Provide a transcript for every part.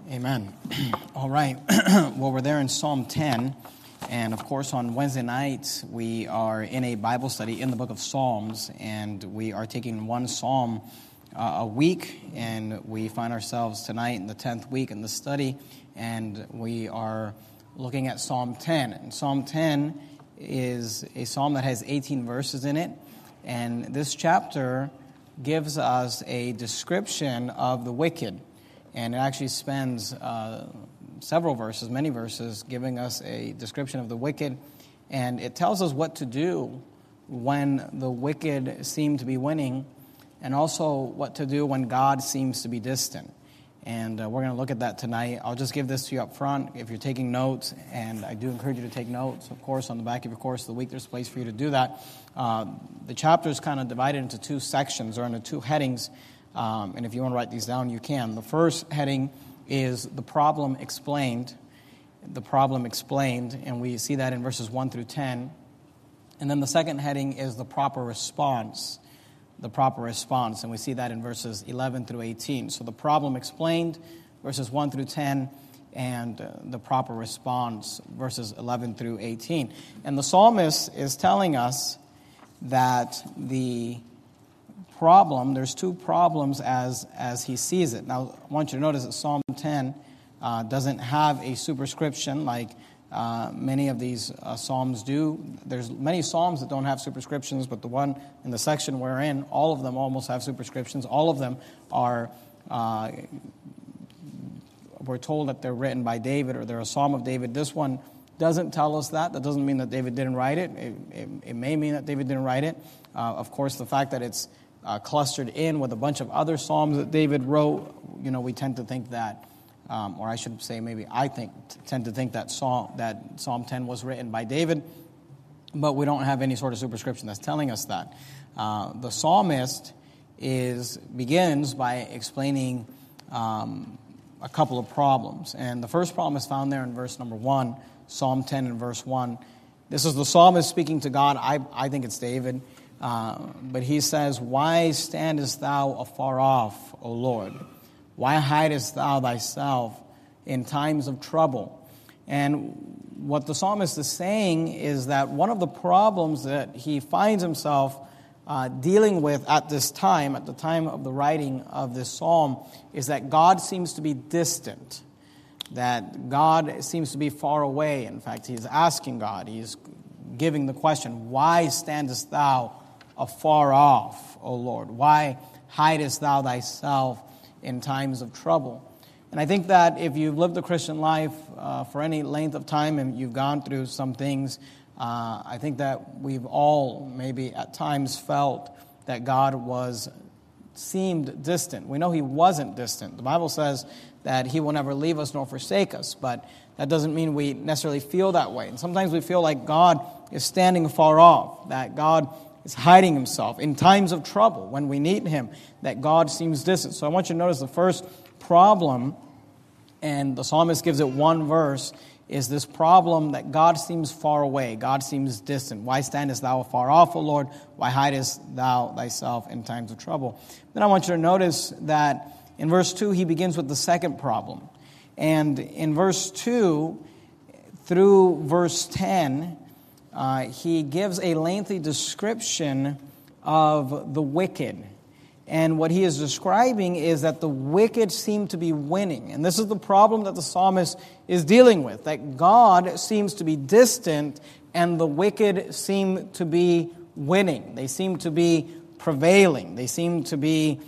Amen. All right. Well, we're there in Psalm 10. And, of course, on Wednesday nights, we are in a Bible study in the book of Psalms. And we are taking one psalm a week. And we find ourselves tonight in the 10th week in the study. And we are looking at Psalm 10. And Psalm 10 is a psalm that has 18 verses in it. And this chapter gives us a description of the wicked. And it actually spends several verses, many verses, giving us a description of the wicked. And it tells us what to do when the wicked seem to be winning, and also what to do when God seems to be distant. And we're going to look at that tonight. I'll just give this to you up front if you're taking notes, and I do encourage you to take notes. Of course, on the back of your course of the week, there's a place for you to do that. The chapter is kind of divided into two sections, or into two headings. And if you want to write these down, you can. The first heading is the problem explained. The problem explained, and we see that in verses 1 through 10. And then the second heading is the proper response. The proper response, and we see that in verses 11 through 18. So the problem explained, verses 1 through 10, and the proper response, verses 11 through 18. And the psalmist is telling us that there's two problems as he sees it. Now, I want you to notice that Psalm 10 doesn't have a superscription like many of these psalms do. There's many psalms that don't have superscriptions, but the one in the section we're in, all of them almost have superscriptions. All of them are, we're told that they're written by David, or they're a psalm of David. This one doesn't tell us that. That doesn't mean that David didn't write it. It may mean that David didn't write it. Of course, the fact that it's clustered in with a bunch of other psalms that David wrote, we tend to think that, or I should say maybe tend to think that Psalm 10 was written by David, but we don't have any sort of superscription that's telling us that. The psalmist begins by explaining a couple of problems, and the first problem is found there in verse number 1, Psalm 10 and verse 1. This is the psalmist speaking to God. I think it's David. But he says, "Why standest thou afar off, O Lord? Why hidest thou thyself in times of trouble?" And what the psalmist is saying is that one of the problems that he finds himself dealing with at this time, at the time of the writing of this psalm, is that God seems to be distant, that God seems to be far away. In fact, he's asking God, he's giving the question, "Why standest thou afar off, O Lord? Why hidest thou thyself in times of trouble?" And I think that if you've lived the Christian life for any length of time and you've gone through some things, I think that we've all maybe at times felt that God seemed distant. We know he wasn't distant. The Bible says that he will never leave us nor forsake us, but that doesn't mean we necessarily feel that way. And sometimes we feel like God is standing far off, that God is hiding himself in times of trouble when we need him, that God seems distant. So I want you to notice the first problem, and the psalmist gives it one verse, is this problem that God seems far away, God seems distant. "Why standest thou afar off, O Lord? Why hidest thou thyself in times of trouble?" Then I want you to notice that in verse 2, he begins with the second problem. And in verse 2 through verse 10, he gives a lengthy description of the wicked. And what he is describing is that the wicked seem to be winning. And this is the problem that the psalmist is dealing with, that God seems to be distant and the wicked seem to be winning. They seem to be prevailing. They seem to be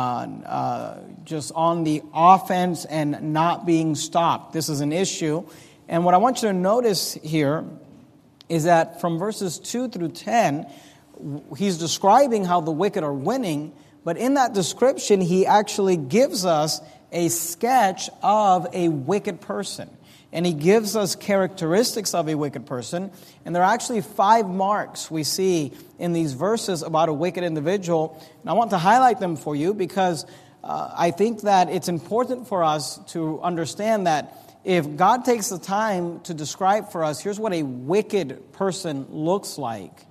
just on the offense and not being stopped. This is an issue. And what I want you to notice here is that from verses 2 through 10, he's describing how the wicked are winning, but in that description, he actually gives us a sketch of a wicked person. And he gives us characteristics of a wicked person, and there are actually 5 marks we see in these verses about a wicked individual. And I want to highlight them for you because I think that it's important for us to understand that if God takes the time to describe for us, here's what a wicked person looks like,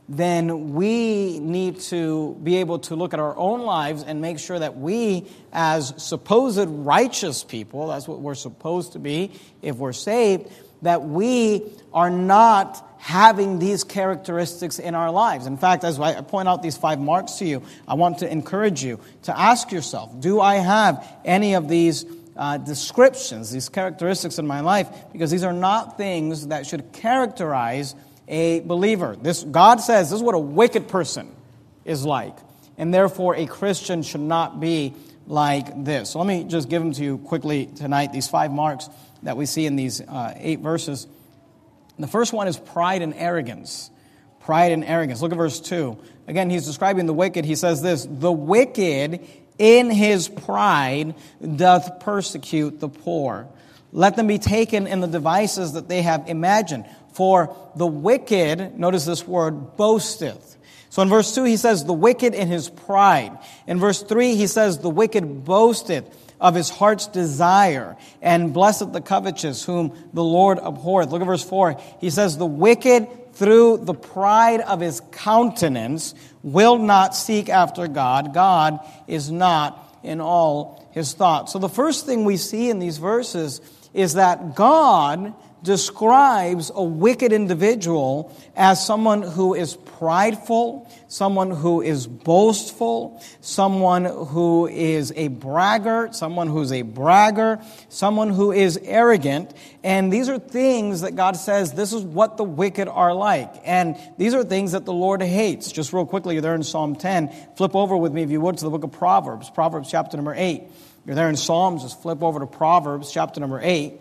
then we need to be able to look at our own lives and make sure that we, as supposed righteous people, that's what we're supposed to be if we're saved, that we are not having these characteristics in our lives. In fact, as I point out these 5 marks to you, I want to encourage you to ask yourself, do I have any of these descriptions, these characteristics in my life? Because these are not things that should characterize a believer. God says this is what a wicked person is like. And therefore, a Christian should not be like this. So let me just give them to you quickly tonight, these 5 marks that we see in these 8 verses. The first one is pride and arrogance. Pride and arrogance. Look at verse 2. Again, he's describing the wicked. He says this, "The wicked in his pride doth persecute the poor. Let them be taken in the devices that they have imagined. For the wicked," notice this word, "boasteth." So in verse 2 he says, "the wicked in his pride." In verse 3 he says, "the wicked boasteth of his heart's desire, and blesseth the covetous, whom the Lord abhorreth." Look at verse 4. He says, "the wicked through the pride of his countenance will not seek after God. God is not in all his thoughts." So the first thing we see in these verses is that God describes a wicked individual as someone who is prideful, someone who is boastful, someone who is a braggart, someone who's a bragger, someone who is arrogant. And these are things that God says this is what the wicked are like. And these are things that the Lord hates. Just real quickly, you're there in Psalm 10. Flip over with me, if you would, to the book of Proverbs. Proverbs chapter number 8. You're there in Psalms, just flip over to Proverbs chapter number 8.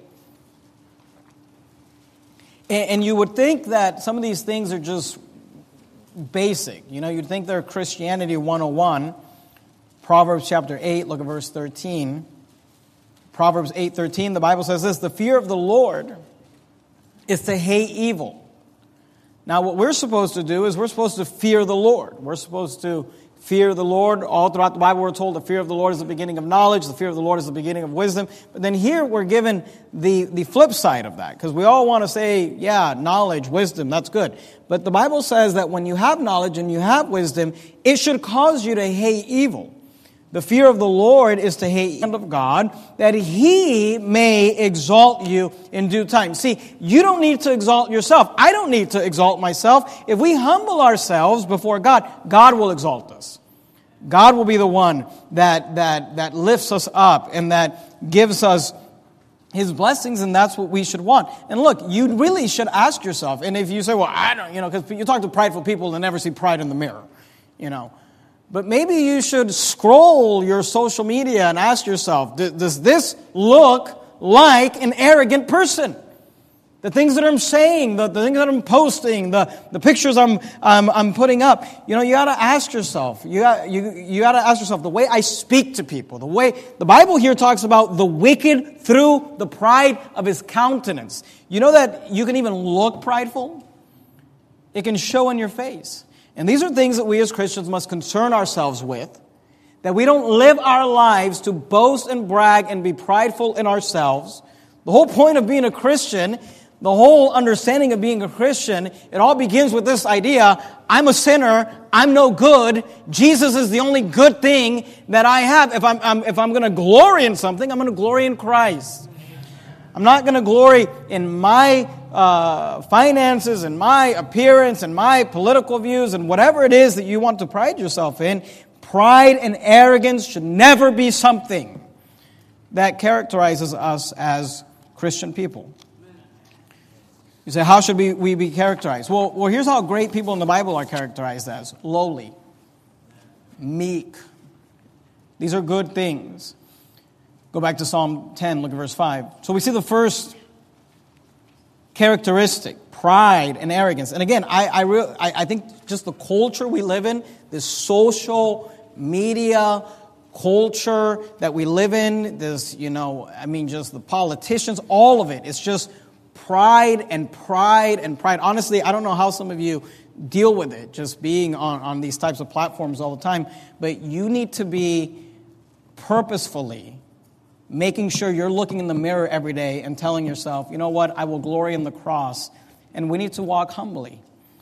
And you would think that some of these things are just basic. You know, you'd think they're Christianity 101. Proverbs chapter 8, look at verse 13. Proverbs 8:13, the Bible says this, "The fear of the Lord is to hate evil." Now, what we're supposed to do is we're supposed to fear the Lord. We're supposed to fear the Lord. All throughout the Bible, we're told the fear of the Lord is the beginning of knowledge. The fear of the Lord is the beginning of wisdom. But then here, we're given the flip side of that. Because we all want to say, yeah, knowledge, wisdom, that's good. But the Bible says that when you have knowledge and you have wisdom, it should cause you to hate evil. The fear of the Lord is to hate the hand of God, that He may exalt you in due time. See, you don't need to exalt yourself. I don't need to exalt myself. If we humble ourselves before God, God will exalt us. God will be the one that lifts us up and that gives us His blessings, and that's what we should want. And look, you really should ask yourself, and if you say, well, I don't, because you talk to prideful people and never see pride in the mirror, But maybe you should scroll your social media and ask yourself, does this look like an arrogant person? The things that I'm saying, the things that I'm posting, the pictures I'm putting up, you got to ask yourself. You got to ask yourself the way I speak to people, the way the Bible here talks about the wicked through the pride of his countenance. You know that you can even look prideful? It can show in your face. And these are things that we as Christians must concern ourselves with, that we don't live our lives to boast and brag and be prideful in ourselves. The whole point of being a Christian, the whole understanding of being a Christian, it all begins with this idea, I'm a sinner, I'm no good, Jesus is the only good thing that I have. If I'm going to glory in something, I'm going to glory in Christ. I'm not going to glory in my finances and my appearance and my political views and whatever it is that you want to pride yourself in. Pride and arrogance should never be something that characterizes us as Christian people. You say, how should we be characterized? Well, here's how great people in the Bible are characterized as. Lowly, meek. These are good things. Go back to Psalm 10, look at verse 5. So we see the first characteristic, pride and arrogance. And again, I think just the culture we live in, this social media culture that we live in, this, just the politicians, all of it. It's just pride and pride and pride. Honestly, I don't know how some of you deal with it, just being on these types of platforms all the time. But you need to be purposefully making sure you're looking in the mirror every day and telling yourself, you know what, I will glory in the cross. And we need to walk humbly.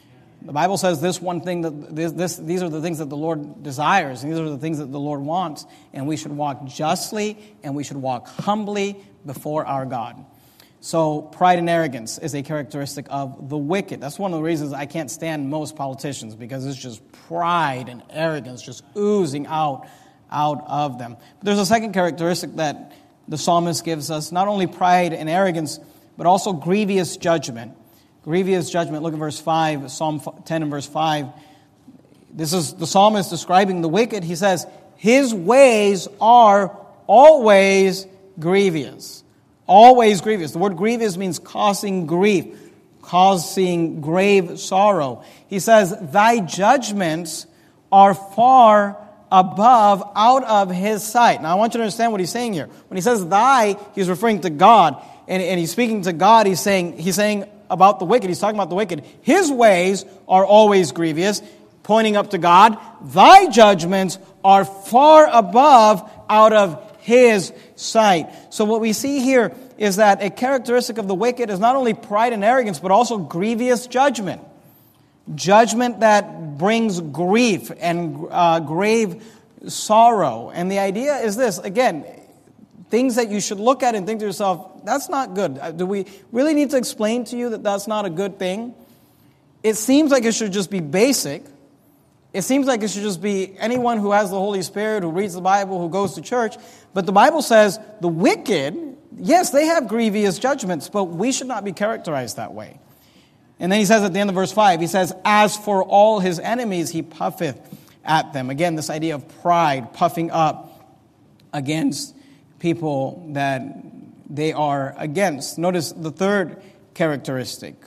The Bible says this one thing, these are the things that the Lord desires, and these are the things that the Lord wants, and we should walk justly, and we should walk humbly before our God. So pride and arrogance is a characteristic of the wicked. That's one of the reasons I can't stand most politicians, because it's just pride and arrogance just oozing out of them. But there's a second characteristic that the psalmist gives us, not only pride and arrogance, but also grievous judgment. Grievous judgment. Look at verse 5, Psalm 10 and verse 5. This is the psalmist describing the wicked. He says, his ways are always grievous. Always grievous. The word grievous means causing grief, causing grave sorrow. He says, thy judgments are far above, out of his sight. Now I want you to understand what he's saying here. When he says thy, he's referring to God. And he's speaking to God. He's saying about the wicked. He's talking about the wicked. His ways are always grievous, pointing up to God. Thy judgments are far above, out of his sight. So what we see here is that a characteristic of the wicked is not only pride and arrogance, but also grievous judgment. Judgment that brings grief and grave sorrow. And the idea is this, again, things that you should look at and think to yourself, that's not good. Do we really need to explain to you that that's not a good thing? It seems like it should just be basic. It seems like it should just be anyone who has the Holy Spirit, who reads the Bible, who goes to church. But the Bible says the wicked, yes, they have grievous judgments, but we should not be characterized that way. And then he says at the end of verse 5, he says, as for all his enemies, he puffeth at them. Again, this idea of pride, puffing up against people that they are against. Notice the third characteristic.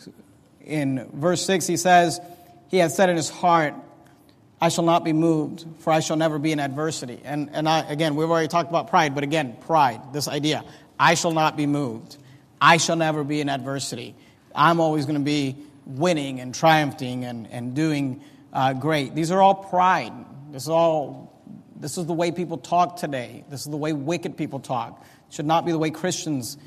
In verse 6, he says, he has said in his heart, I shall not be moved, for I shall never be in adversity. And again, we've already talked about pride, but again, pride, this idea, I shall not be moved. I shall never be in adversity. I'm always going to be winning and triumphing and doing great. These are all pride. This is the way people talk today. This is the way wicked people talk. It should not be the way Christians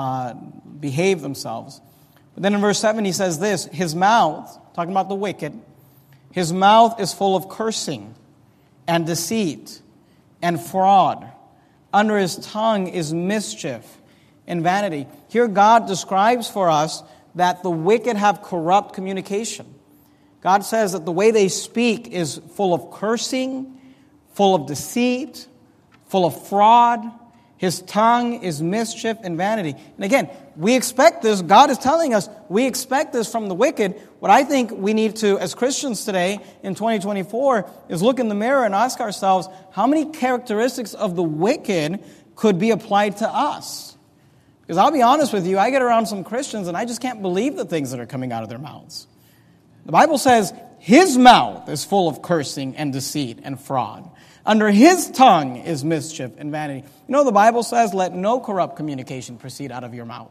behave themselves. But then in verse 7 he says this, his mouth, talking about the wicked, his mouth is full of cursing and deceit and fraud. Under his tongue is mischief and vanity. Here God describes for us that the wicked have corrupt communication. God says that the way they speak is full of cursing, full of deceit, full of fraud. His tongue is mischief and vanity. And again, we expect this. God is telling us we expect this from the wicked. What I think we need to, as Christians today in 2024, is look in the mirror and ask ourselves, how many characteristics of the wicked could be applied to us? Because I'll be honest with you, I get around some Christians and I just can't believe the things that are coming out of their mouths. The Bible says his mouth is full of cursing and deceit and fraud. Under his tongue is mischief and vanity. You know, the Bible says, let no corrupt communication proceed out of your mouth,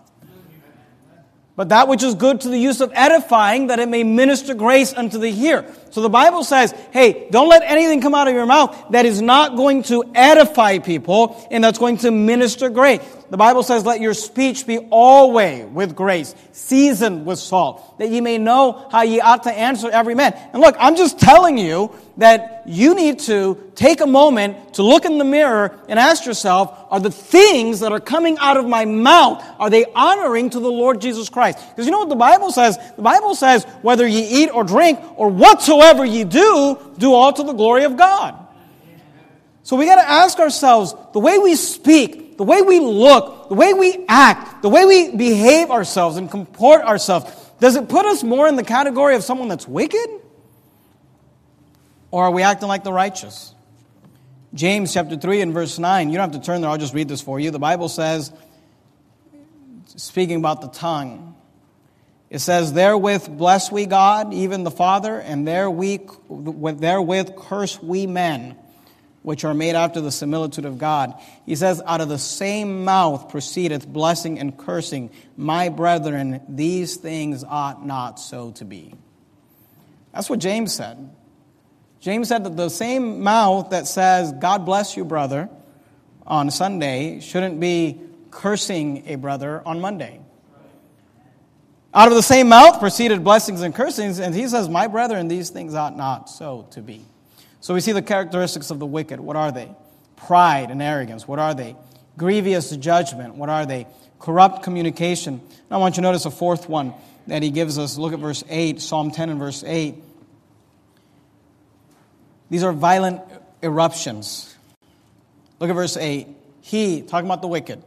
but that which is good to the use of edifying, that it may minister grace unto the hearer. So the Bible says, hey, don't let anything come out of your mouth that is not going to edify people and that's going to minister grace. The Bible says, let your speech be always with grace, seasoned with salt, that ye may know how ye ought to answer every man. And look, I'm just telling you that you need to take a moment to look in the mirror and ask yourself, are the things that are coming out of my mouth, are they honoring to the Lord Jesus Christ? Because you know what the Bible says? The Bible says, whether ye eat or drink or whatsoever ye do, do all to the glory of God. So we got to ask ourselves, the way we speak, the way we look, the way we act, the way we behave ourselves and comport ourselves, does it put us more in the category of someone that's wicked? Or are we acting like the righteous? James chapter 3 and verse 9, you don't have to turn there, I'll just read this for you. The Bible says, speaking about the tongue, it says, therewith bless we God, even the Father, and therewith curse we men, which are made after the similitude of God. He says, out of the same mouth proceedeth blessing and cursing. My brethren, these things ought not so to be. That's what James said. James said that the same mouth that says, God bless you, brother, on Sunday, shouldn't be cursing a brother on Monday. Out of the same mouth proceeded blessings and cursings, and he says, my brethren, these things ought not so to be. So we see the characteristics of the wicked. What are they? Pride and arrogance. What are they? Grievous judgment. What are they? Corrupt communication. And I want you to notice a fourth one that he gives us. Look at verse 8, Psalm 10 and verse 8. These are violent eruptions. Look at verse 8. He, talking about the wicked,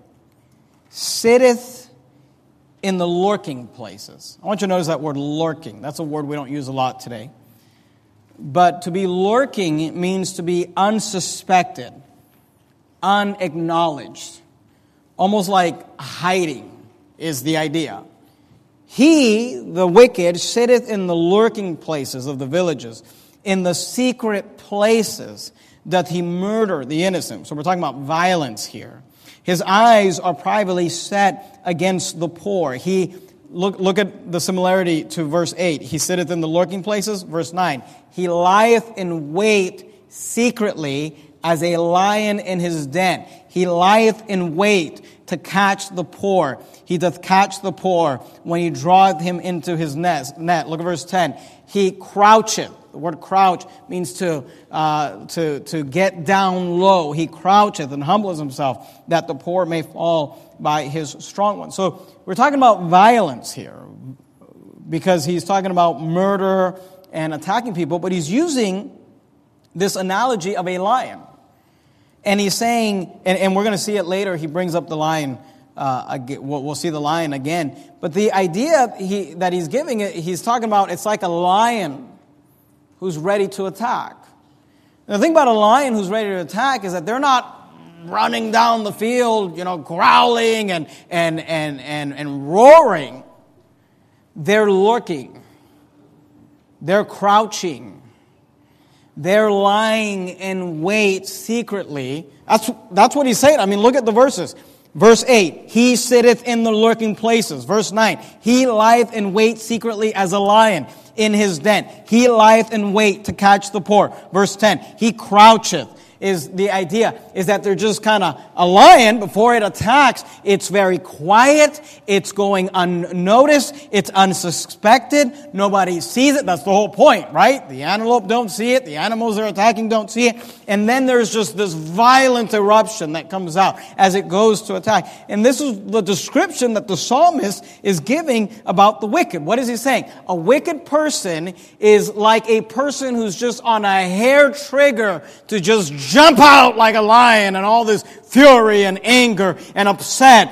sitteth in the lurking places. I want you to notice that word lurking. That's a word we don't use a lot today. But to be lurking means to be unsuspected, unacknowledged. Almost like hiding is the idea. He, the wicked, sitteth in the lurking places of the villages. In the secret places doth he murder the innocent. So we're talking about violence here. His eyes are privately set against the poor. He look at the similarity to verse 8. He sitteth in the lurking places. Verse 9. He lieth in wait secretly as a lion in his den. He lieth in wait to catch the poor. He doth catch the poor when he draweth him into his net. Look at verse 10. He croucheth. The word crouch means to get down low. He croucheth and humbles himself that the poor may fall by his strong one. So we're talking about violence here because he's talking about murder and attacking people, but he's using this analogy of a lion. And he's saying, and we're going to see it later, he brings up the lion. We'll see the lion again. But the idea that he's giving it, he's talking about it's like a lion who's ready to attack. And the thing about a lion who's ready to attack is that they're not running down the field, growling and roaring. They're lurking. They're crouching. They're lying in wait secretly. That's what he's saying. I mean, look at the verses. Verse 8, he sitteth in the lurking places. Verse 9, he lieth in wait secretly as a lion in his den. He lieth in wait to catch the poor. Verse 10, he croucheth. Is the idea is that they're just kind of a lion before it attacks. It's very quiet. It's going unnoticed. It's unsuspected. Nobody sees it. That's the whole point, right? The antelope don't see it. The animals they're attacking don't see it. And then there's just this violent eruption that comes out as it goes to attack. And this is the description that the psalmist is giving about the wicked. What is he saying? A wicked person is like a person who's just on a hair trigger to just jump out like a lion and all this fury and anger and upset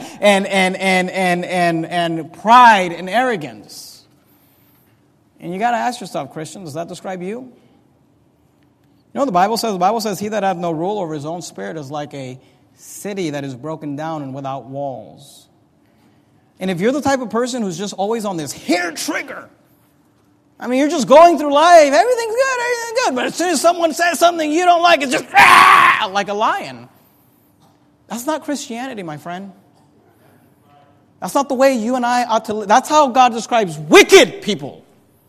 and pride and arrogance. And you got to ask yourself, Christian, does that describe you? You know what the Bible says? The Bible says, he that hath no rule over his own spirit is like a city that is broken down and without walls. And if you're the type of person who's just always on this hair trigger, I mean, you're just going through life, everything's good, but as soon as someone says something you don't like, it's just like a lion. That's not Christianity, my friend. That's not the way you and I ought to live. That's how God describes wicked people.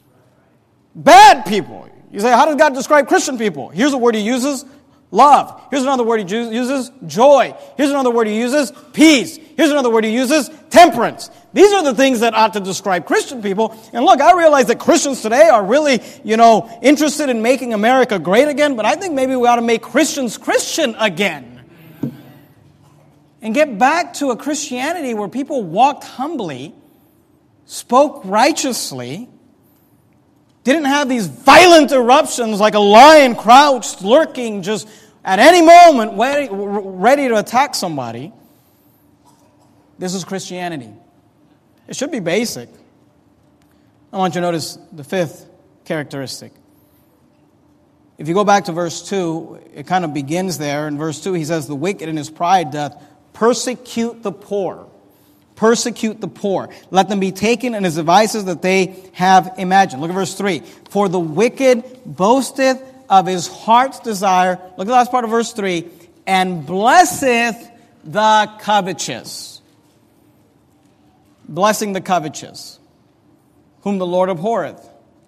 Bad people. You say, how does God describe Christian people? Here's a word he uses, love. Here's another word he uses, joy. Here's another word he uses, peace. Here's another word he uses, temperance. These are the things that ought to describe Christian people. And look, I realize that Christians today are really, interested in making America great again, but I think maybe we ought to make Christians Christian again. And get back to a Christianity where people walked humbly, spoke righteously, didn't have these violent eruptions like a lion crouched, lurking, just at any moment ready to attack somebody. This is Christianity. It should be basic. I want you to notice the fifth characteristic. If you go back to verse 2, it kind of begins there. In verse 2, he says, the wicked in his pride doth persecute the poor. Persecute the poor. Let them be taken in his devices that they have imagined. Look at verse 3. For the wicked boasteth of his heart's desire. Look at the last part of verse 3. And blesseth the covetous. Blessing the covetous, whom the Lord abhorreth.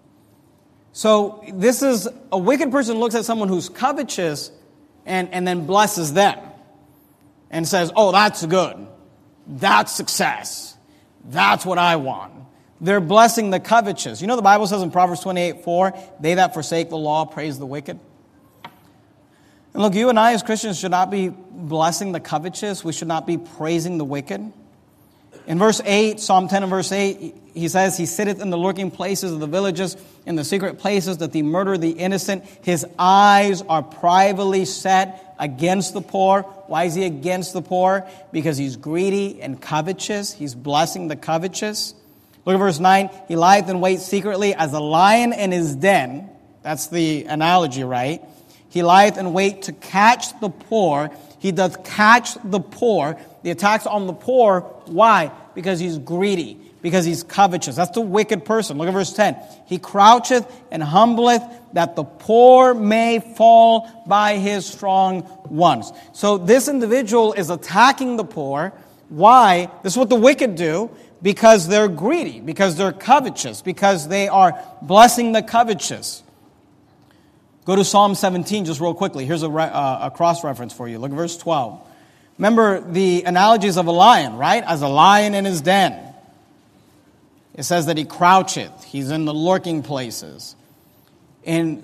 So this is a wicked person looks at someone who's covetous and then blesses them and says, oh, that's good. That's success. That's what I want. They're blessing the covetous. You know the Bible says in Proverbs 28:4, they that forsake the law praise the wicked. And look, you and I as Christians should not be blessing the covetous. We should not be praising the wicked. In verse 8, Psalm 10 and verse 8, he says, he sitteth in the lurking places of the villages, in the secret places that he murder the innocent. His eyes are privately set against the poor. Why is he against the poor? Because he's greedy and covetous. He's blessing the covetous. Look at verse 9. He lieth in wait secretly as a lion in his den. That's the analogy, right? He lieth in wait to catch the poor. He doth catch the poor. The attacks on the poor. Why? Because he's greedy. Because he's covetous. That's the wicked person. Look at verse 10. He croucheth and humbleth that the poor may fall by his strong ones. So this individual is attacking the poor. Why? This is what the wicked do. Because they're greedy. Because they're covetous. Because they are blessing the covetous. Go to Psalm 17 just real quickly. Here's a cross-reference for you. Look at verse 12. Remember the analogies of a lion, right? As a lion in his den. It says that he croucheth. He's in the lurking places. And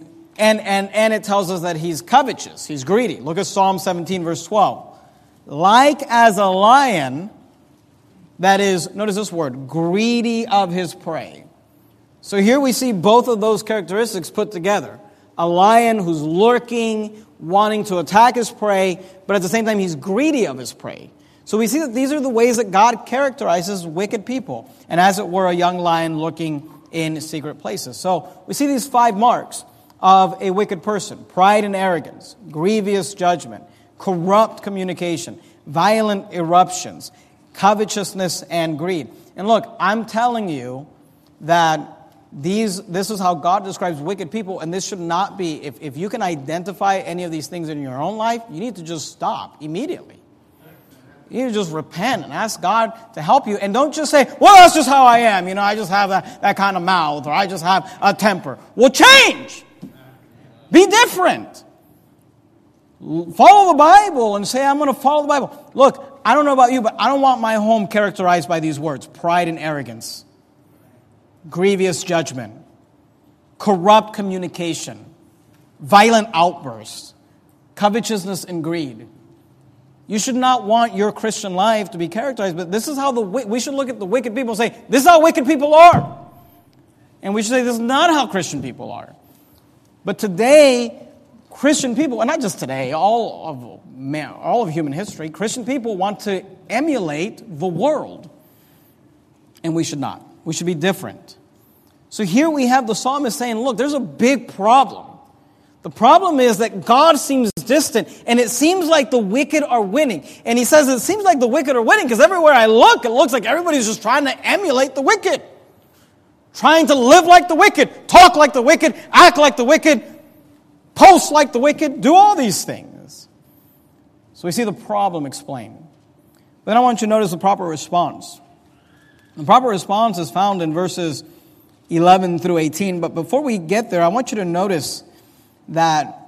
it tells us that he's covetous. He's greedy. Look at Psalm 17 verse 12. Like as a lion, that is, notice this word, greedy of his prey. So here we see both of those characteristics put together. A lion who's lurking, wanting to attack his prey, but at the same time he's greedy of his prey. So we see that these are the ways that God characterizes wicked people. And as it were, a young lion lurking in secret places. So we see these 5 marks of a wicked person. Pride and arrogance, grievous judgment, corrupt communication, violent eruptions, covetousness and greed. And look, I'm telling you that this is how God describes wicked people, and this should not be, if you can identify any of these things in your own life, you need to just stop immediately. You need to just repent and ask God to help you, and don't just say, well, that's just how I am, I just have that kind of mouth, or I just have a temper. Well, change! Be different! Follow the Bible and say, I'm going to follow the Bible. Look, I don't know about you, but I don't want my home characterized by these words, pride and arrogance. Grievous judgment, corrupt communication, violent outbursts, covetousness and greed. You should not want your Christian life to be characterized, but this is how we should look at the wicked people and say, this is how wicked people are. And we should say, this is not how Christian people are. But today, Christian people, and not just today, all of human history, Christian people want to emulate the world. And we should not. We should be different. So here we have the psalmist saying, look, there's a big problem. The problem is that God seems distant, and it seems like the wicked are winning. And he says it seems like the wicked are winning because everywhere I look, it looks like everybody's just trying to emulate the wicked. Trying to live like the wicked, talk like the wicked, act like the wicked, post like the wicked, do all these things. So we see the problem explained. But then I want you to notice the proper response. The proper response is found in verses 11 through 18. But before we get there, I want you to notice that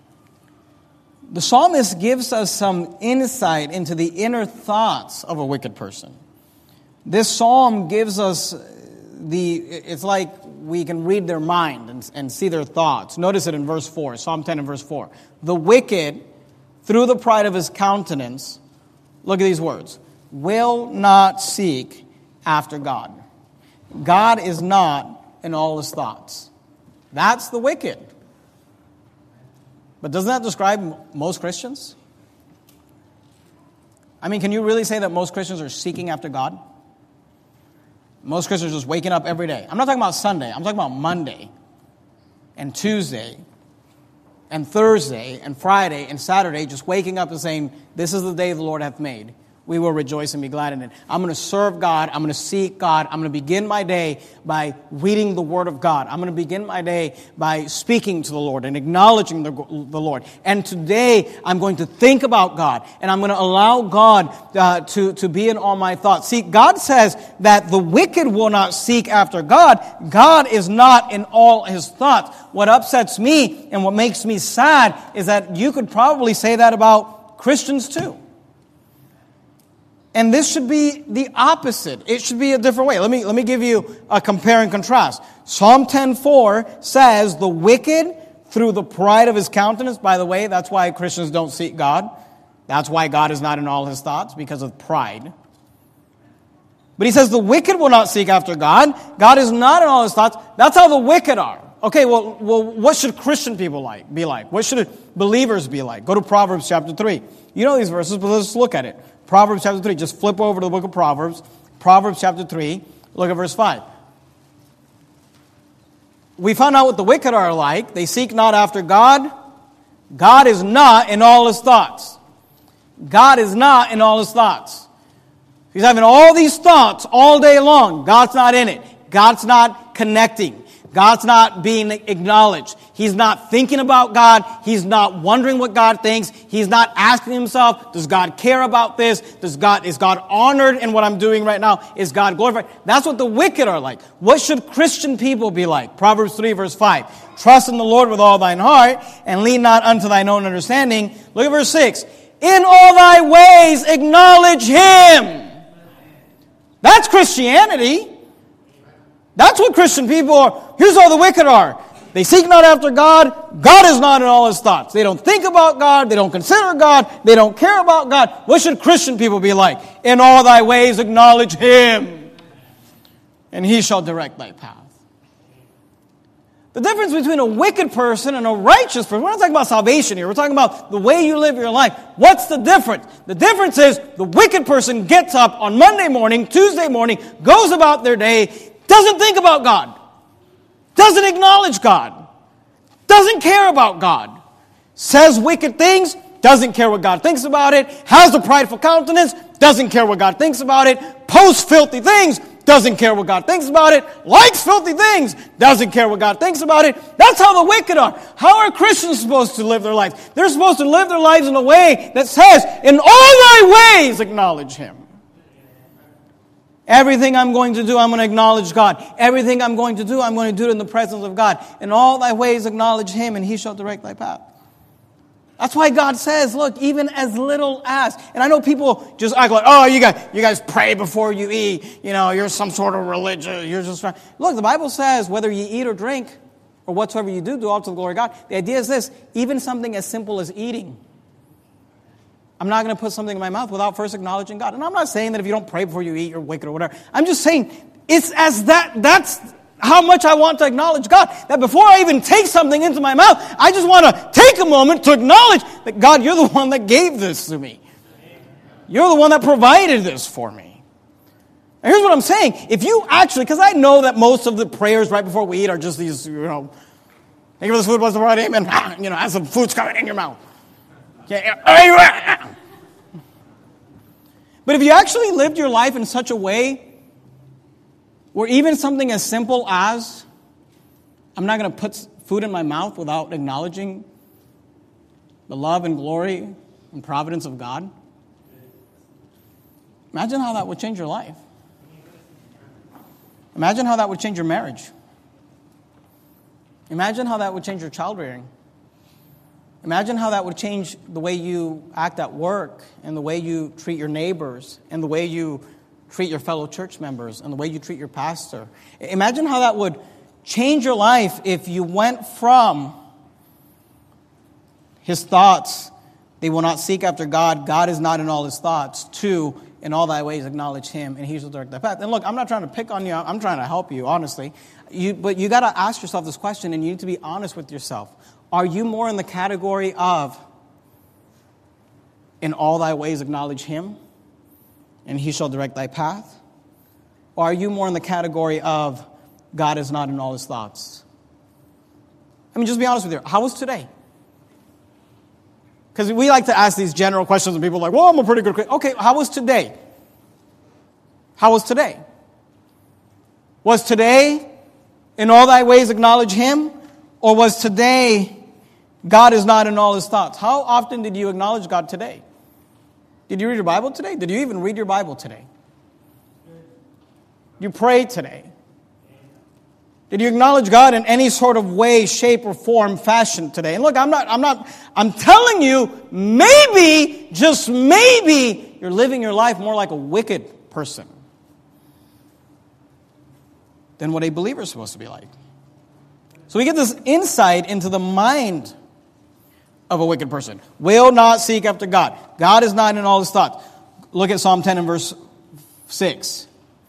the psalmist gives us some insight into the inner thoughts of a wicked person. This psalm gives us it's like we can read their mind and see their thoughts. Notice it in verse 4, Psalm 10 and verse 4. The wicked, through the pride of his countenance, look at these words, will not seek after God. God is not in all his thoughts. That's the wicked. But doesn't that describe most Christians? I mean, can you really say that most Christians are seeking after God? Most Christians are just waking up every day. I'm not talking about Sunday. I'm talking about Monday and Tuesday and Thursday and Friday and Saturday, just waking up and saying, this is the day the Lord hath made. We will rejoice and be glad in it. I'm going to serve God. I'm going to seek God. I'm going to begin my day by reading the Word of God. I'm going to begin my day by speaking to the Lord and acknowledging the Lord. And today, I'm going to think about God. And I'm going to allow God to be in all my thoughts. See, God says that the wicked will not seek after God. God is not in all his thoughts. What upsets me and what makes me sad is that you could probably say that about Christians too. And this should be the opposite. It should be a different way. Let me give you a compare and contrast. Psalm 10:4 says, the wicked through the pride of his countenance. By the way, that's why Christians don't seek God. That's why God is not in all his thoughts, because of pride. But he says the wicked will not seek after God. God is not in all his thoughts. That's how the wicked are. Okay, well, what should Christian people be like? What should believers be like? Go to Proverbs chapter 3. You know these verses, but let's look at it. Proverbs chapter 3. Just flip over to the book of Proverbs. Proverbs chapter 3. Look at verse 5. We found out what the wicked are like. They seek not after God. God is not in all his thoughts. God is not in all his thoughts. He's having all these thoughts all day long. God's not in it. God's not connecting. God's not being acknowledged. He's not thinking about God. He's not wondering what God thinks. He's not asking himself, does God care about this? Is God honored in what I'm doing right now? Is God glorified? That's what the wicked are like. What should Christian people be like? Proverbs 3 verse 5. Trust in the Lord with all thine heart and lean not unto thine own understanding. Look at verse 6. In all thy ways acknowledge him. That's Christianity. That's what Christian people are. Here's how the wicked are. They seek not after God. God is not in all his thoughts. They don't think about God. They don't consider God. They don't care about God. What should Christian people be like? In all thy ways acknowledge him, and he shall direct thy path. The difference between a wicked person and a righteous person, we're not talking about salvation here. We're talking about the way you live your life. What's the difference? The difference is the wicked person gets up on Monday morning, Tuesday morning, goes about their day, doesn't think about God, doesn't acknowledge God, doesn't care about God, says wicked things, doesn't care what God thinks about it, has a prideful countenance, doesn't care what God thinks about it, posts filthy things, doesn't care what God thinks about it, likes filthy things, doesn't care what God thinks about it. That's how the wicked are. How are Christians supposed to live their lives? They're supposed to live their lives in a way that says, in all thy ways acknowledge him. Everything I'm going to do, I'm going to acknowledge God. Everything I'm going to do, I'm going to do it in the presence of God. In all thy ways acknowledge him, and he shall direct thy path. That's why God says, look, even as little as. And I know people just act like, oh, you guys pray before you eat. You know, you're some sort of religion. You're just trying. Look, the Bible says whether you eat or drink or whatsoever you do all to the glory of God. The idea is this, even something as simple as eating. I'm not going to put something in my mouth without first acknowledging God. And I'm not saying that if you don't pray before you eat, you're wicked or whatever. I'm just saying it's as that's how much I want to acknowledge God. That before I even take something into my mouth, I just want to take a moment to acknowledge that, God, you're the one that gave this to me. You're the one that provided this for me. And here's what I'm saying. If you actually, because I know that most of the prayers right before we eat are just these, thank you for this food, bless the Lord, amen. As the food's coming in your mouth. But if you actually lived your life in such a way where even something as simple as, I'm not going to put food in my mouth without acknowledging the love and glory and providence of God, imagine how that would change your life. Imagine how that would change your marriage. Imagine how that would change your child rearing. Imagine how that would change the way you act at work and the way you treat your neighbors and the way you treat your fellow church members and the way you treat your pastor. Imagine how that would change your life if you went from his thoughts, they will not seek after God, God is not in all his thoughts, to, in all thy ways acknowledge him, and he shall direct thy path. And look, I'm not trying to pick on you, I'm trying to help you, honestly. But you got to ask yourself this question, and you need to be honest with yourself. Are you more in the category of, in all thy ways acknowledge him, and he shall direct thy path? Or are you more in the category of, God is not in all his thoughts? I mean, just be honest with you. How was today? Because we like to ask these general questions, and people are like, well, I'm a pretty good Christian. Okay, how was today? How was today? Was today, in all thy ways acknowledge him? Or was today, God is not in all his thoughts? How often did you acknowledge God today? Did you read your Bible today? Did you even read your Bible today? You prayed today? Did you acknowledge God in any sort of way, shape, or form, fashion today? And look, I'm telling you, maybe, just maybe, you're living your life more like a wicked person than what a believer is supposed to be like. So we get this insight into the mind of a wicked person. Will not seek after God. God is not in all his thoughts. Look at Psalm 10 and verse 6.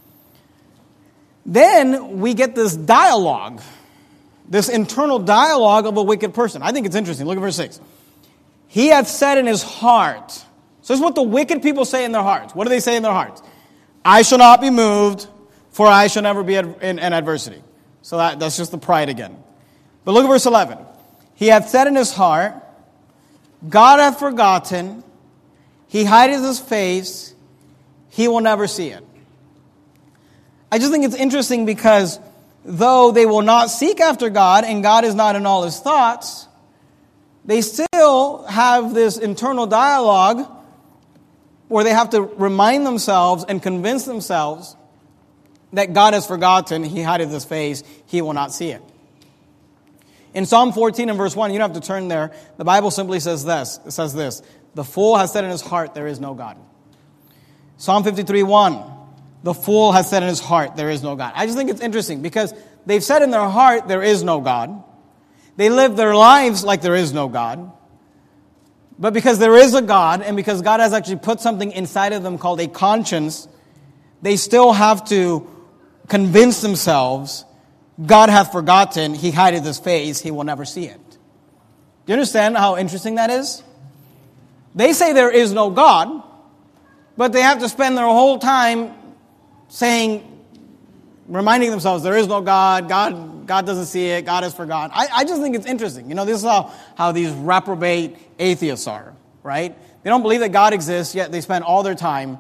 Then we get this dialogue, this internal dialogue of a wicked person. I think it's interesting. Look at verse 6. He hath said in his heart. So this is what the wicked people say in their hearts. What do they say in their hearts? I shall not be moved, for I shall never be in adversity. So that's just the pride again. But look at verse 11. He hath said in his heart, God hath forgotten, he hideth his face, he will never see it. I just think it's interesting because though they will not seek after God and God is not in all his thoughts, they still have this internal dialogue where they have to remind themselves and convince themselves that God has forgotten, he hideth his face, he will not see it. In Psalm 14 and verse 1, you don't have to turn there, the Bible simply says this. It says this, the fool has said in his heart, there is no God. Psalm 53:1. The fool has said in his heart, there is no God. I just think it's interesting because they've said in their heart, there is no God. They live their lives like there is no God. But because there is a God, and because God has actually put something inside of them called a conscience, they still have to convince themselves, God hath forgotten, he hideth his face, he will never see it. Do you understand how interesting that is? They say there is no God, but they have to spend their whole time reminding themselves, there is no God, God doesn't see it, God has forgotten. I just think it's interesting. You know, this is how these reprobate atheists are, right? They don't believe that God exists, yet they spend all their time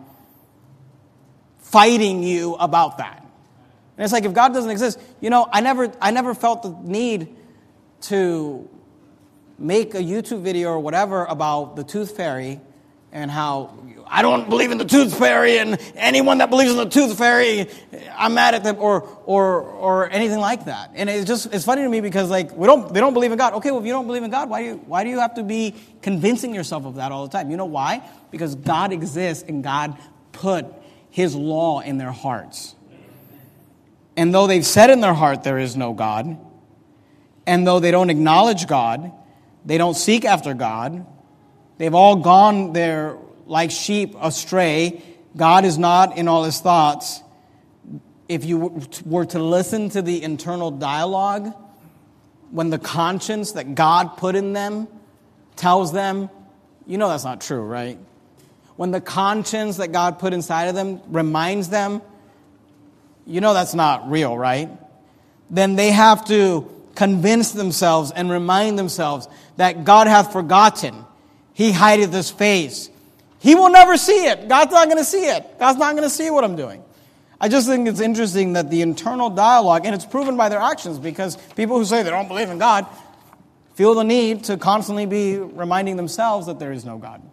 fighting you about that. And it's like, if God doesn't exist, you know, I never felt the need to make a YouTube video or whatever about the tooth fairy and how I don't believe in the tooth fairy, and anyone that believes in the tooth fairy, I'm mad at them, or anything like that. And it's funny to me because they don't believe in God. Okay, well, if you don't believe in God, why do you have to be convincing yourself of that all the time? You know why? Because God exists and God put his law in their hearts. And though they've said in their heart there is no God, and though they don't acknowledge God, they don't seek after God, they've all gone there like sheep astray. God is not in all his thoughts. If you were to listen to the internal dialogue, when the conscience that God put in them tells them, you know that's not true, right? When the conscience that God put inside of them reminds them, you know that's not real, right? Then they have to convince themselves and remind themselves that God hath forgotten. He hideth his face. He will never see it. God's not going to see it. God's not going to see what I'm doing. I just think it's interesting that the internal dialogue, and it's proven by their actions, because people who say they don't believe in God feel the need to constantly be reminding themselves that there is no God.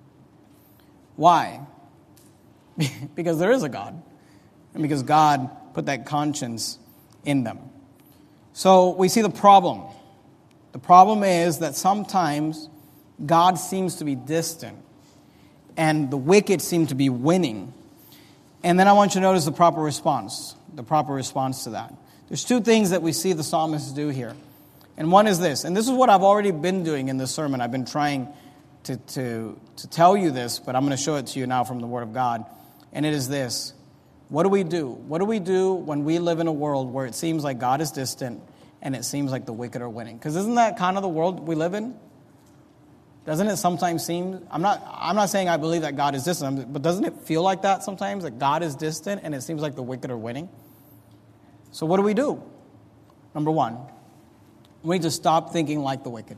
Why? Because there is a God. And because God put that conscience in them. So we see the problem. The problem is that sometimes God seems to be distant and the wicked seem to be winning. And then I want you to notice the proper response to that. There's two things that we see the psalmist do here. And one is this, and this is what I've already been doing in this sermon. I've been trying to tell you this, but I'm going to show it to you now from the Word of God. And it is this. What do we do? What do we do when we live in a world where it seems like God is distant and it seems like the wicked are winning? Because isn't that kind of the world we live in? Doesn't it sometimes seem, I'm not saying I believe that God is distant, but doesn't it feel like that sometimes, that God is distant and it seems like the wicked are winning? So what do we do? Number one, we need to stop thinking like the wicked.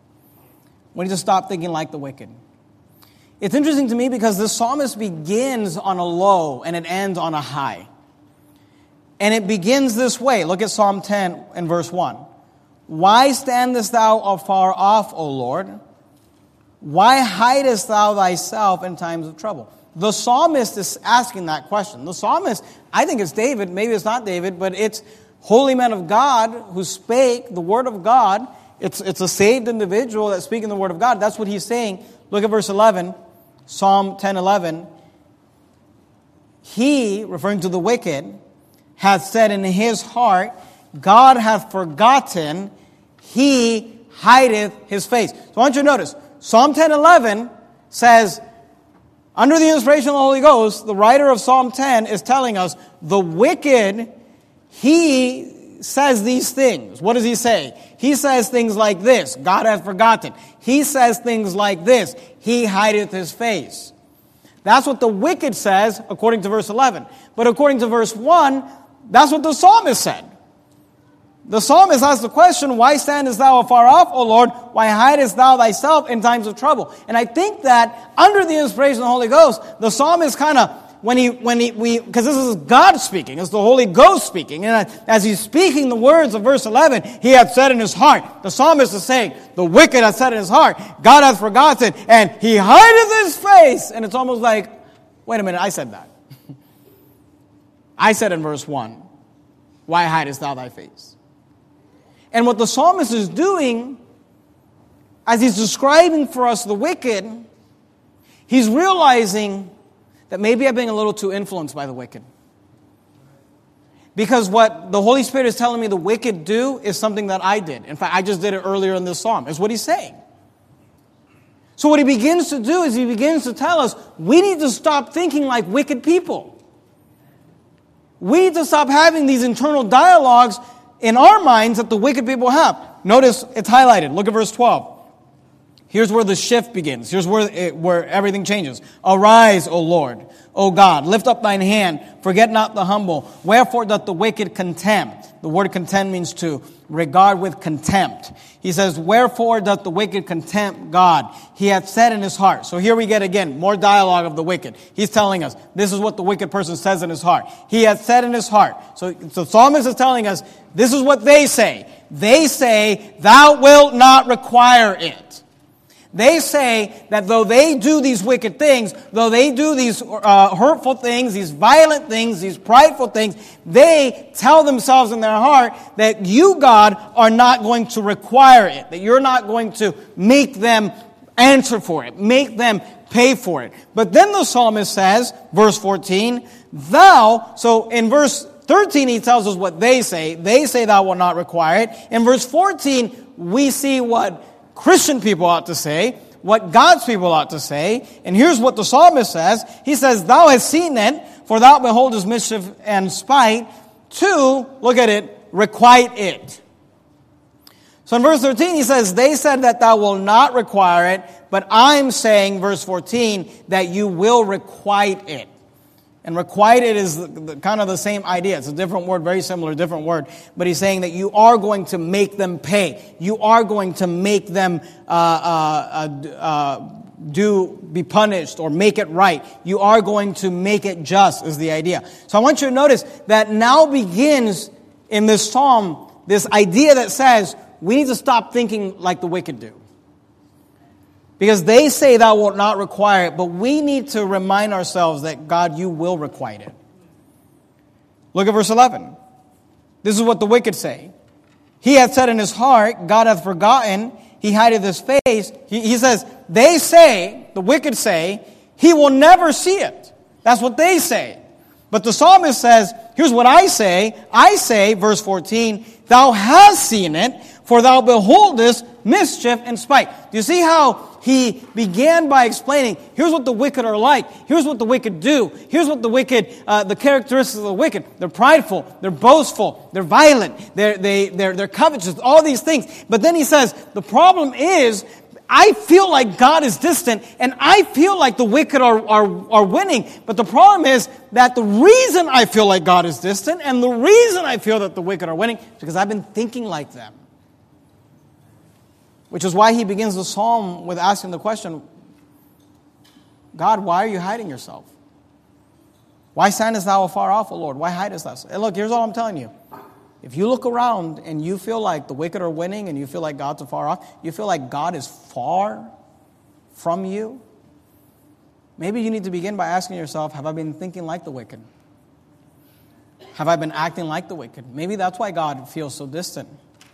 We need to stop thinking like the wicked. It's interesting to me because the psalmist begins on a low and it ends on a high. And it begins this way. Look at Psalm 10 and verse 1. Why standest thou afar off, O Lord? Why hidest thou thyself in times of trouble? The psalmist is asking that question. The psalmist, I think it's David, maybe it's not David, but it's holy man of God who spake the word of God. It's a saved individual that's speaking the word of God. That's what he's saying. Look at verse 11, Psalm 10:11. He, referring to the wicked, hath said in his heart, God hath forgotten, he hideth his face. So I want you to notice, Psalm 10:11 says, under the inspiration of the Holy Ghost, the writer of Psalm 10 is telling us, the wicked, he says these things. What does he say? He says things like this, God hath forgotten. He says things like this, he hideth his face. That's what the wicked says, according to verse 11. But according to verse 1, that's what the psalmist said. The psalmist asked the question, why standest thou afar off, O Lord? Why hidest thou thyself in times of trouble? And I think that under the inspiration of the Holy Ghost, the psalmist kind of, because this is God speaking, it's the Holy Ghost speaking. And as he's speaking the words of verse 11, he had said in his heart. The psalmist is saying, the wicked hath said in his heart, God hath forgotten, and he hideth his face. And it's almost like, wait a minute, I said that. I said in verse 1, why hidest thou thy face? And what the psalmist is doing, as he's describing for us the wicked, he's realizing that maybe I'm being a little too influenced by the wicked. Because what the Holy Spirit is telling me the wicked do is something that I did. In fact, I just did it earlier in this psalm. Is what he's saying. So what he begins to do is he begins to tell us we need to stop thinking like wicked people. We need to stop having these internal dialogues in our minds that the wicked people have. Notice it's highlighted. Look at verse 12. Here's where the shift begins. Here's where everything changes. Arise, O Lord, O God, lift up thine hand, forget not the humble. Wherefore doth the wicked contempt? The word contempt means to regard with contempt. He says, wherefore doth the wicked contempt God? He hath said in his heart. So here we get again more dialogue of the wicked. He's telling us, this is what the wicked person says in his heart. He hath said in his heart. So the psalmist is telling us, this is what they say. They say, thou wilt not require it. They say that though they do these wicked things, though they do these hurtful things, these violent things, these prideful things, they tell themselves in their heart that you, God, are not going to require it, that you're not going to make them answer for it, make them pay for it. But then the psalmist says, verse 14, thou, so in verse 13 he tells us what they say. They say thou wilt not require it. In verse 14 we see what Christian people ought to say, what God's people ought to say. And here's what the psalmist says. He says, thou hast seen it, for thou beholdest mischief and spite, to, look at it, requite it. So in verse 13 he says, they said that thou wilt not require it, but I'm saying, verse 14, that you will requite it. And requited is kind of the same idea. It's a different word, very similar, different word. But he's saying that you are going to make them pay. You are going to make them be punished or make it right. You are going to make it just, is the idea. So I want you to notice that now begins in this psalm this idea that says we need to stop thinking like the wicked do. Because they say thou wilt not require it, but we need to remind ourselves that, God, you will requite it. Look at verse 11. This is what the wicked say. He hath said in his heart, God hath forgotten, he hideth his face. He says, they say, the wicked say, he will never see it. That's what they say. But the psalmist says, here's what I say. I say, verse 14, thou hast seen it, for thou beholdest mischief and spite. Do you see how he began by explaining, here's what the wicked are like. Here's what the wicked do. Here's what the wicked, the characteristics of the wicked. They're prideful. They're boastful. They're violent. They're covetous. All these things. But then he says, the problem is, I feel like God is distant, and I feel like the wicked are winning. But the problem is that the reason I feel like God is distant, and the reason I feel that the wicked are winning, is because I've been thinking like them. Which is why he begins the psalm with asking the question, God, why are you hiding yourself? Why standest thou afar off, O Lord? Why hidest thou? And look, here's all I'm telling you. If you look around and you feel like the wicked are winning and you feel like God's afar off, you feel like God is far from you, maybe you need to begin by asking yourself, have I been thinking like the wicked? Have I been acting like the wicked? Maybe that's why God feels so distant.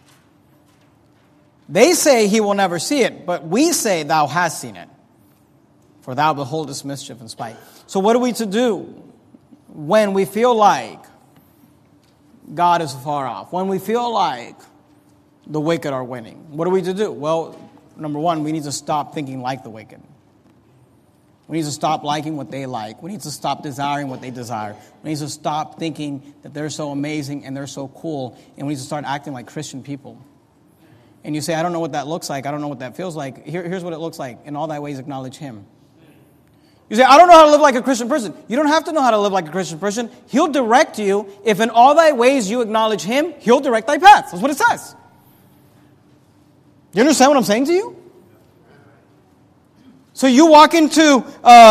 They say he will never see it, but we say thou hast seen it. For thou beholdest mischief and spite. So what are we to do when we feel like God is far off? When we feel like the wicked are winning? What are we to do? Well, number one, we need to stop thinking like the wicked. We need to stop liking what they like. We need to stop desiring what they desire. We need to stop thinking that they're so amazing and they're so cool. And we need to start acting like Christian people. And you say, I don't know what that looks like. I don't know what that feels like. Here's what it looks like. In all thy ways acknowledge him. You say, I don't know how to live like a Christian person. You don't have to know how to live like a Christian person. He'll direct you. If in all thy ways you acknowledge him, he'll direct thy paths. That's what it says. You understand what I'm saying to you? So you walk into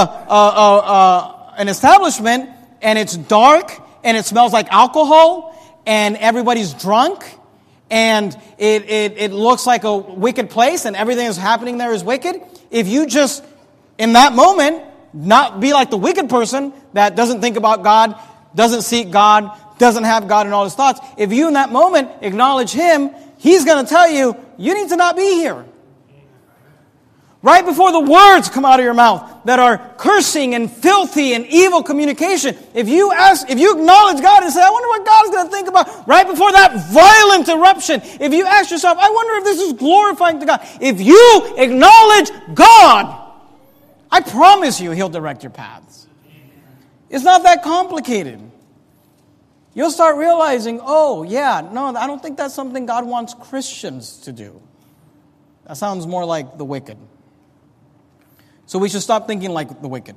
an establishment and it's dark and it smells like alcohol and everybody's drunk and it looks like a wicked place and everything that's happening there is wicked. If you just, in that moment, not be like the wicked person that doesn't think about God, doesn't seek God, doesn't have God in all his thoughts. If you in that moment acknowledge him, he's going to tell you, you need to not be here. Right before the words come out of your mouth that are cursing and filthy and evil communication, if you acknowledge God and say, I wonder what God's going to think about, right before that violent eruption, if you ask yourself, I wonder if this is glorifying to God. If you acknowledge God, I promise you he'll direct your paths. It's not that complicated. You'll start realizing, oh, yeah, no, I don't think that's something God wants Christians to do. That sounds more like the wicked. So we should stop thinking like the wicked.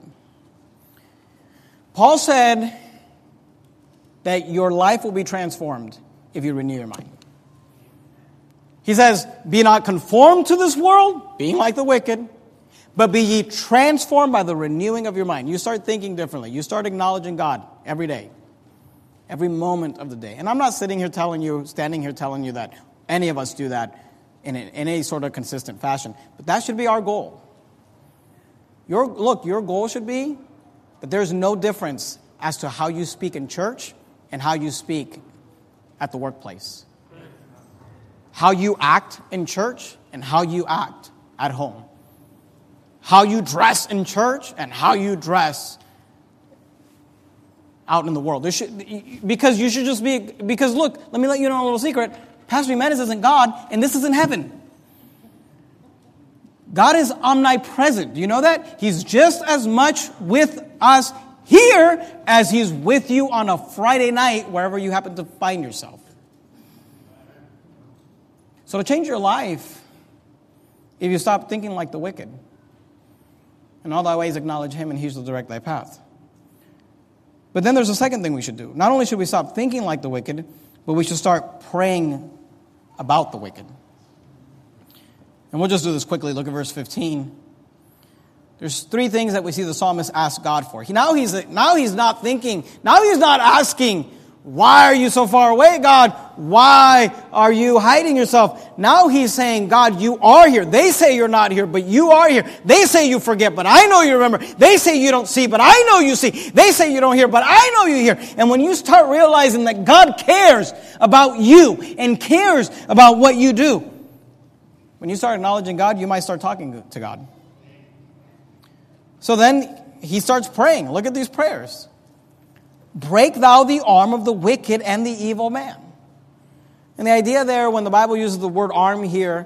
Paul said that your life will be transformed if you renew your mind. He says, be not conformed to this world, being like the wicked, but be ye transformed by the renewing of your mind. You start thinking differently. You start acknowledging God every day, every moment of the day. And I'm not standing here telling you that any of us do that in any sort of consistent fashion. But that should be our goal. Your goal should be that there's no difference as to how you speak in church and how you speak at the workplace. How you act in church and how you act at home. How you dress in church and how you dress out in the world. Because look, let me let you know a little secret. Pastor Jimenez isn't God and this isn't heaven. God is omnipresent. Do you know that? He's just as much with us here as he's with you on a Friday night, wherever you happen to find yourself. So to change your life, if you stop thinking like the wicked, in all thy ways acknowledge him and he shall direct thy path. But then there's a second thing we should do. Not only should we stop thinking like the wicked, but we should start praying about the wicked. And we'll just do this quickly. Look at verse 15. There's three things that we see the psalmist ask God for. Now he's not asking, why are you so far away, God? Why are you hiding yourself? Now he's saying, God, you are here. They say you're not here, but you are here. They say you forget, but I know you remember. They say you don't see, but I know you see. They say you don't hear, but I know you hear. And when you start realizing that God cares about you and cares about what you do, when you start acknowledging God, you might start talking to God. So then he starts praying. Look at these prayers. Break thou the arm of the wicked and the evil man. And the idea there, when the Bible uses the word arm here,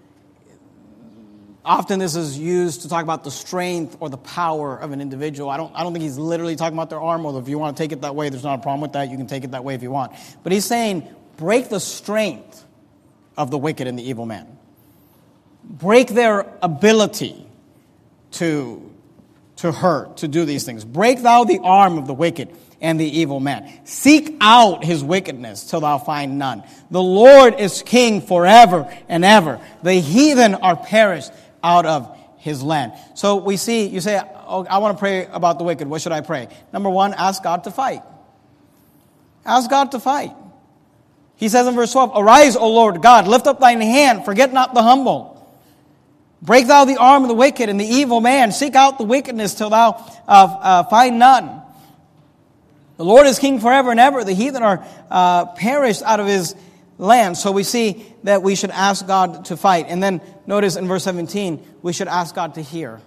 often this is used to talk about the strength or the power of an individual. I don't think he's literally talking about their arm, although if you want to take it that way, there's not a problem with that. You can take it that way if you want. But he's saying, break the strength of the wicked and the evil man. Break their ability to hurt, to do these things. Break thou the arm of the wicked and the evil man. Seek out his wickedness till thou find none. The Lord is king forever and ever. The heathen are perished out of his land. So we see, you say, oh, I want to pray about the wicked. What should I pray? Number one, ask God to fight. Ask God to fight. He says in verse 12, arise, O Lord God, lift up thine hand, forget not the humble. Break thou the arm of the wicked and the evil man. Seek out the wickedness till thou find none. The Lord is king forever and ever. The heathen are perished out of his land. So we see that we should ask God to fight. And then notice in verse 17, we should ask God to hear.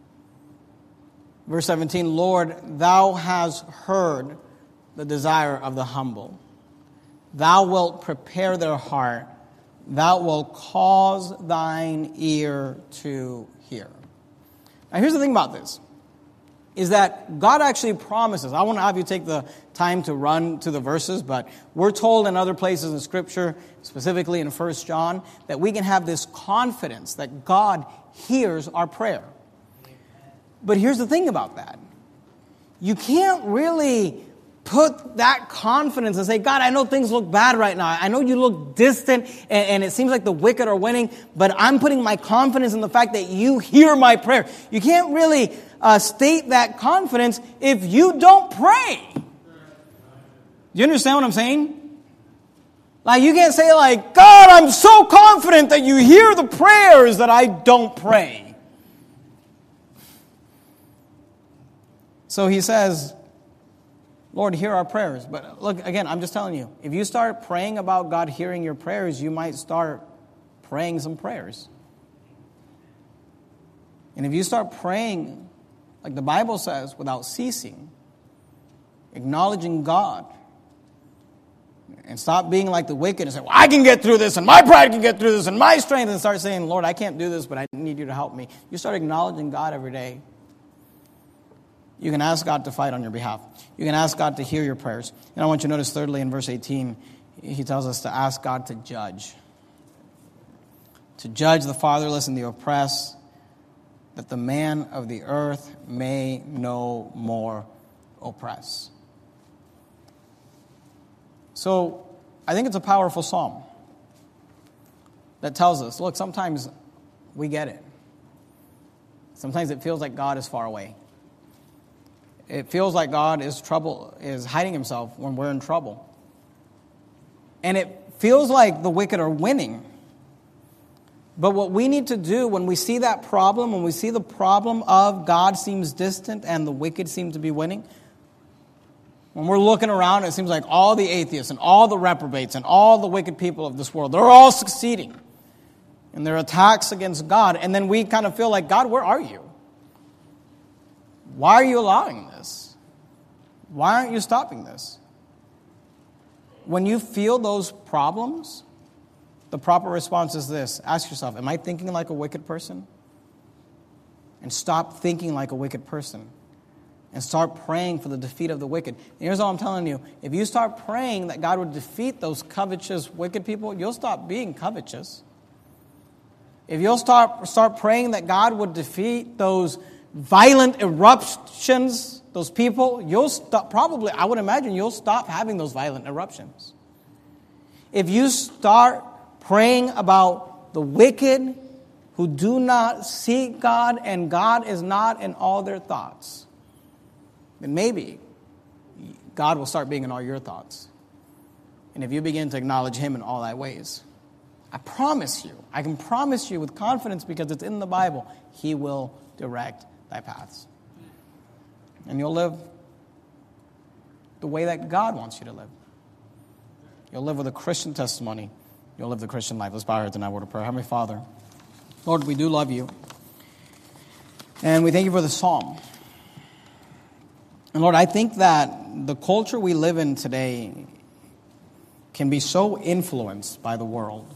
Verse 17, Lord, thou hast heard the desire of the humble. Thou wilt prepare their heart. Thou wilt cause thine ear to hear. Now here's the thing about this, is that God actually promises. I won't have you take the time to run to the verses, but we're told in other places in Scripture, specifically in 1 John, that we can have this confidence that God hears our prayer. But here's the thing about that. You can't really put that confidence and say, God, I know things look bad right now. I know you look distant and it seems like the wicked are winning, but I'm putting my confidence in the fact that you hear my prayer. You can't really state that confidence if you don't pray. Do you understand what I'm saying? Like, you can't say like, God, I'm so confident that you hear the prayers that I don't pray. So he says, Lord, hear our prayers. But look, again, I'm just telling you, if you start praying about God hearing your prayers, you might start praying some prayers. And if you start praying, like the Bible says, without ceasing, acknowledging God, and stop being like the wicked and say, well, I can get through this, and my pride can get through this, and my strength, and start saying, Lord, I can't do this, but I need you to help me. You start acknowledging God every day. You can ask God to fight on your behalf. You can ask God to hear your prayers. And I want you to notice thirdly in verse 18, he tells us to ask God to judge. To judge the fatherless and the oppressed, that the man of the earth may no more oppress. So I think it's a powerful psalm that tells us, look, sometimes we get it. Sometimes it feels like God is far away. It feels like God is hiding himself when we're in trouble. And it feels like the wicked are winning. But what we need to do when we see that problem, when we see the problem of God seems distant and the wicked seem to be winning, when we're looking around, it seems like all the atheists and all the reprobates and all the wicked people of this world, they're all succeeding in their attacks against God. And then we kind of feel like, God, where are you? Why are you allowing this? Why aren't you stopping this? When you feel those problems, the proper response is this. Ask yourself, am I thinking like a wicked person? And stop thinking like a wicked person. And start praying for the defeat of the wicked. And here's all I'm telling you. If you start praying that God would defeat those covetous wicked people, you'll stop being covetous. If you'll start praying that God would defeat those violent eruptions, those people, you'll stop, probably, I would imagine you'll stop having those violent eruptions. If you start praying about the wicked who do not seek God and God is not in all their thoughts, then maybe God will start being in all your thoughts. And if you begin to acknowledge him in all thy ways, I promise you, I can promise you with confidence because it's in the Bible, he will direct thy paths. And you'll live the way that God wants you to live. You'll live with a Christian testimony. You'll live the Christian life. Let's bow our heads in our word of prayer. Heavenly Father, Lord, we do love you. And we thank you for the psalm. And Lord, I think that the culture we live in today can be so influenced by the world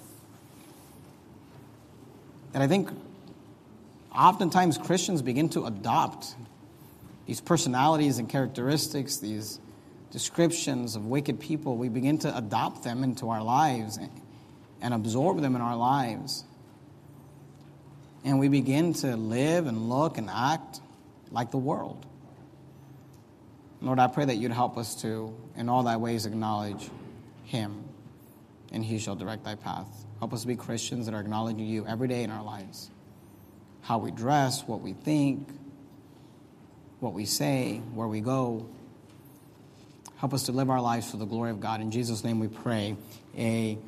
that I think oftentimes Christians begin to adopt these personalities and characteristics, these descriptions of wicked people. We begin to adopt them into our lives and absorb them in our lives. And we begin to live and look and act like the world. Lord, I pray that you'd help us to, in all thy ways, acknowledge him, and he shall direct thy path. Help us to be Christians that are acknowledging you every day in our lives. How we dress, what we think, what we say, where we go. Help us to live our lives for the glory of God. In Jesus' name we pray. Amen.